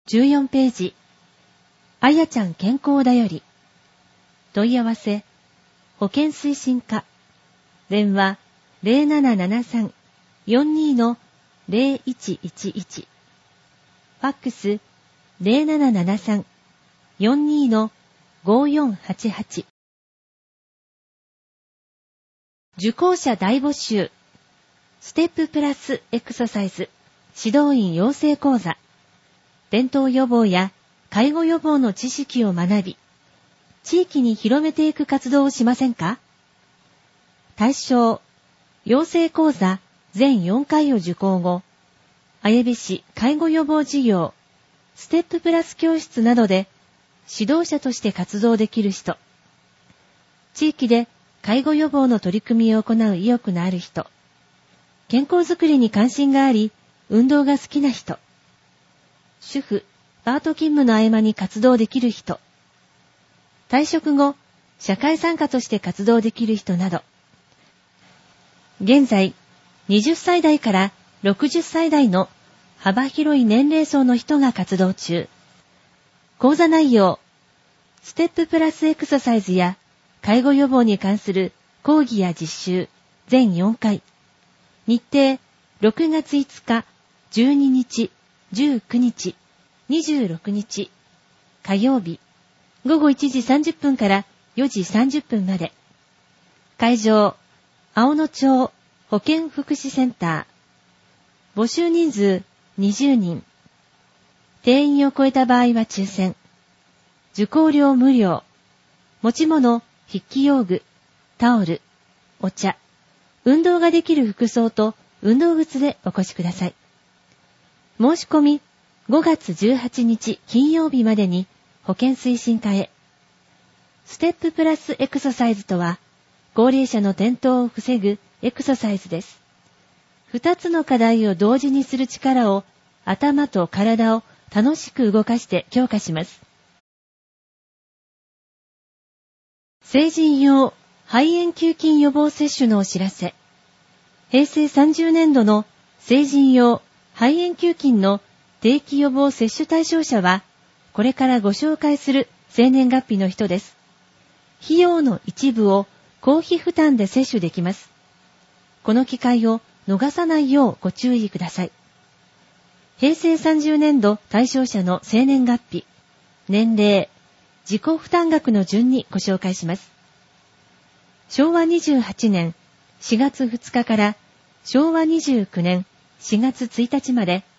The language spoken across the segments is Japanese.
14ページ。あやちゃん健康だより。問い合わせ、保健推進課。電話 0773-42-0111。ファックス 0773-42-5488。受講者大募集。ステッププラスエクササイズ指導員養成講座。転倒予防や介護予防の知識を学び、地域に広めていく活動をしませんか？対象、養成講座全4回を受講後、綾部市介護予防事業、ステッププラス教室などで指導者として活動できる人、地域で介護予防の取り組みを行う意欲のある人、健康づくりに関心があり、運動が好きな人、主婦、パート勤務の合間に活動できる人、退職後、社会参加として活動できる人など、現在、20歳代から60歳代の幅広い年齢層の人が活動中。講座内容、ステッププラスエクササイズや介護予防に関する講義や実習、全4回。日程、6月5日、12日、19日、26日、火曜日、午後1時30分から4時30分まで。会場、青野町保健福祉センター。募集人数20人。定員を超えた場合は抽選。受講料無料。持ち物、筆記用具、タオル、お茶、運動ができる服装と運動靴でお越しください。申し込み5月18日金曜日までに保健推進課へ。ステッププラスエクササイズとは、高齢者の転倒を防ぐエクササイズです。2つの課題を同時にする力を頭と体を楽しく動かして強化します。成人用肺炎球菌予防接種のお知らせ。平成30年度の成人用肺炎球菌の定期予防接種対象者は、これからご紹介する生年月日の人です。費用の一部を公費負担で接種できます。この機会を逃さないようご注意ください。平成30年度対象者の生年月日、年齢、自己負担額の順にご紹介します。昭和28年4月2日から昭和29年4月1日まで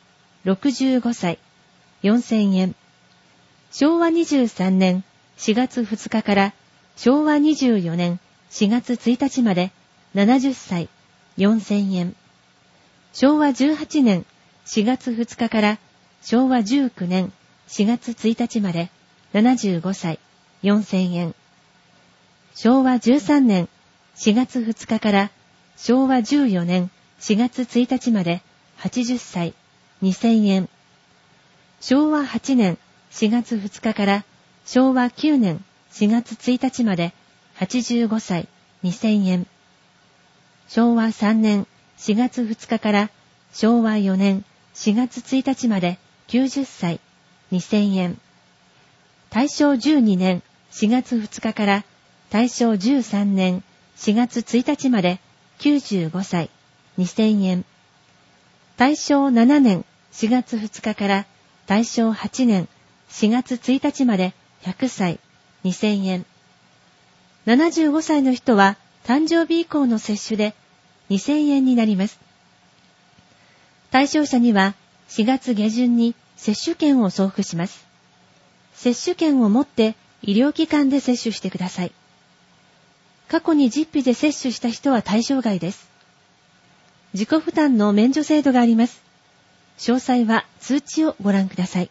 65歳4000円。昭和23年4月2日から昭和24年4月1日まで70歳4000円。昭和18年4月2日から昭和19年4月1日まで75歳4000円。昭和13年4月2日から昭和14年4月1日まで80歳2000円。昭和8年4月2日から昭和9年4月1日まで85歳2000円。昭和3年4月2日から昭和4年4月1日まで90歳2000円。大正12年4月2日から大正13年4月1日まで95歳2000円。大正7年4月2日から大正8年4月1日まで100歳2000円。75歳の人は誕生日以降の接種で2000円になります。対象者には4月下旬に接種券を送付します。接種券を持って医療機関で接種してください。過去に実費で接種した人は対象外です。自己負担の免除制度があります。詳細は通知をご覧ください。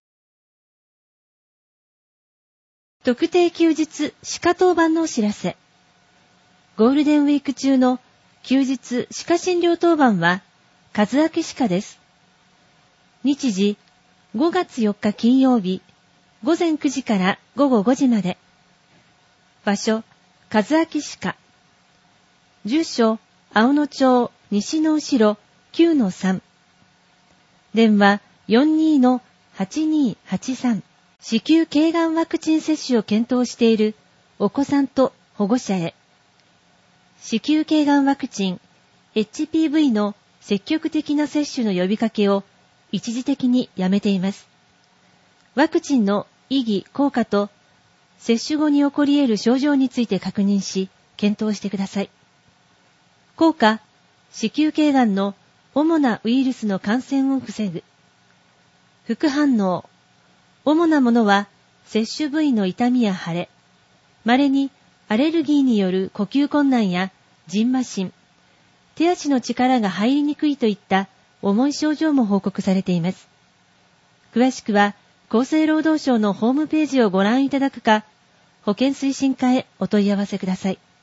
特定休日歯科当番のお知らせ。ゴールデンウィーク中の休日歯科診療当番は和明歯科です。日時5月4日金曜日午前9時から午後5時まで。場所和明歯科。住所青野町西の後ろ 9-3。電話 0283子宮頸がんワクチン接種を検討しているお子さんと保護者へ。子宮頸がんワクチン HPV の積極的な接種の呼びかけを一時的にやめています。ワクチンの意義・効果と接種後に起こり得る症状について確認し、検討してください。効果、子宮頸がんの主なウイルスの感染を防ぐ。副反応、主なものは接種部位の痛みや腫れ、稀にアレルギーによる呼吸困難や蕁麻疹、手足の力が入りにくいといった重い症状も報告されています。詳しくは厚生労働省のホームページをご覧いただくか、保健推進課へお問い合わせください。